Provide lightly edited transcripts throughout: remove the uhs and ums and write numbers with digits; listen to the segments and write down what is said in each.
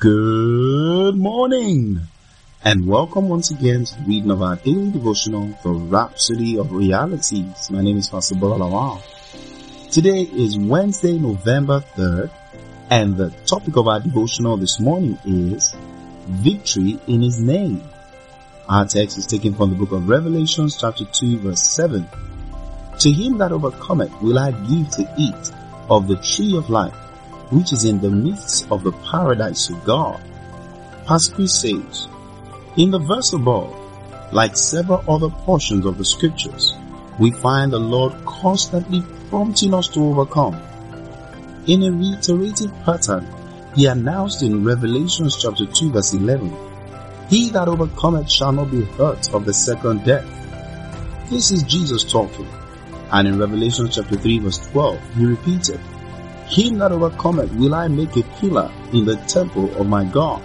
Good morning and welcome once again to the reading of our daily devotional, The Rhapsody of Realities. My name is Pastor Bola Lawal. Today is Wednesday, November 3rd, and the topic of our devotional this morning is Victory in His Name. Our text is taken from the book of Revelation chapter 2 verse 7. To him that overcometh will I give to eat of the tree of life, which is in the midst of the paradise of God. Pastor Chris says, in the verse above, like several other portions of the scriptures, we find the Lord constantly prompting us to overcome. In a reiterative pattern, He announced in Revelation chapter 2 verse 11, he that overcometh shall not be hurt of the second death. This is Jesus talking. And in Revelation chapter 3 verse 12, He repeated, him that overcometh will I make a pillar in the temple of my God.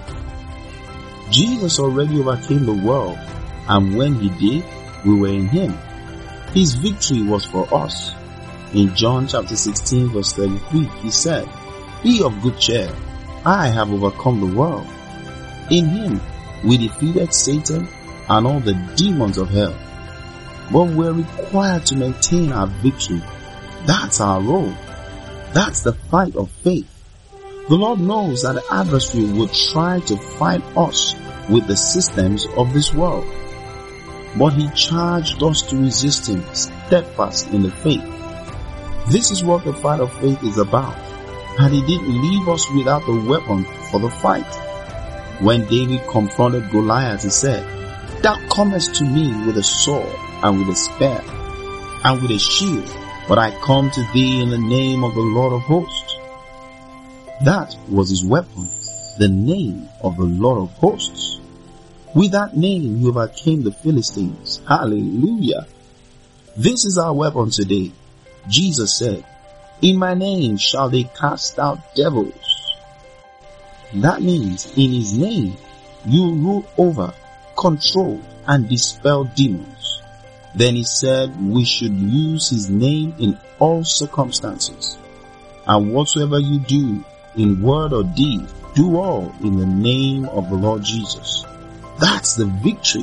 Jesus already overcame the world, and when He did, we were in Him. His victory was for us. In John chapter 16 verse 33, He said, be of good cheer, I have overcome the world. In Him we defeated Satan and all the demons of hell. But we're required to maintain our victory. That's our role. That's the fight of faith. The Lord knows that the adversary will try to fight us with the systems of this world. But He charged us to resist him, steadfast in the faith. This is what the fight of faith is about. And He didn't leave us without the weapon for the fight. When David confronted Goliath, he said, thou comest to me with a sword and with a spear and with a shield, but I come to thee in the name of the Lord of hosts. That was his weapon, the name of the Lord of hosts. With that name He overcame the Philistines. Hallelujah. This is our weapon today. Jesus said, in my name shall they cast out devils. That means in His name you rule over, control and dispel demons. Then He said we should use His name in all circumstances. And whatsoever you do in word or deed, do all in the name of the Lord Jesus. That's the victory.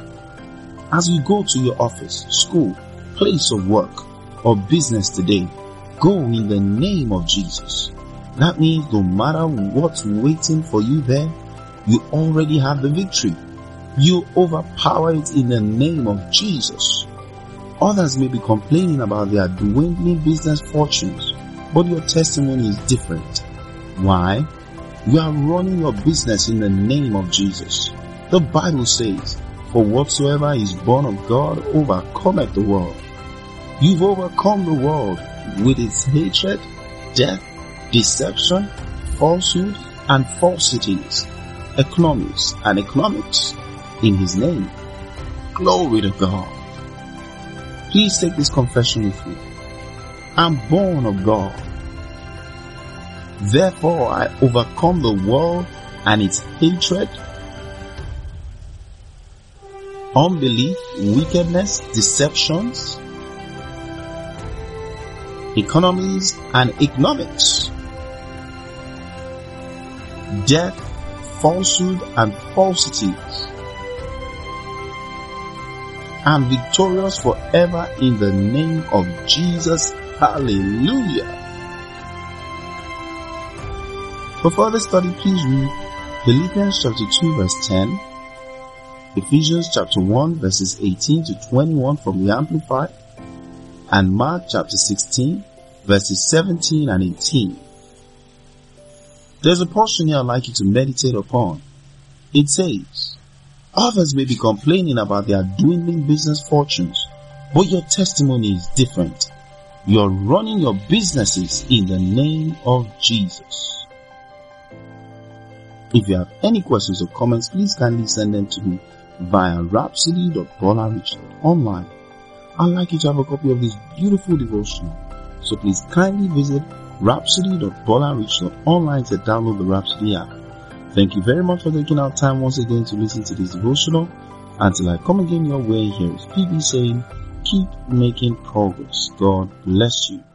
As you go to your office, school, place of work, or business today, go in the name of Jesus. That means no matter what's waiting for you there, you already have the victory. You overpower it in the name of Jesus. Others may be complaining about their dwindling business fortunes, but your testimony is different. Why? You are running your business in the name of Jesus. The Bible says, for whatsoever is born of God overcometh the world. You've overcome the world with its hatred, death, deception, falsehood, and falsities, economics and economics. In His name. Glory to God. Please take this confession with me. I'm born of God. Therefore I overcome the world and its hatred, unbelief, wickedness, deceptions, economies and economics, death, falsehood and falsities. I'm victorious forever in the name of Jesus. Hallelujah. For further study, please read Philippians chapter 2 verse 10, Ephesians chapter 1 verses 18 to 21 from the Amplified, and Mark chapter 16 verses 17 and 18. There's a portion here I'd like you to meditate upon. It says, others may be complaining about their dwindling business fortunes, but your testimony is different. You're running your businesses in the name of Jesus. If you have any questions or comments, please kindly send them to me via rhapsody.bolarich.online. I'd like you to have a copy of this beautiful devotional, so please kindly visit rhapsody.bolarich.online to download the Rhapsody app. Thank you very much for taking our time once again to listen to this devotional. Until I come again your way, here is PB saying, keep making progress. God bless you.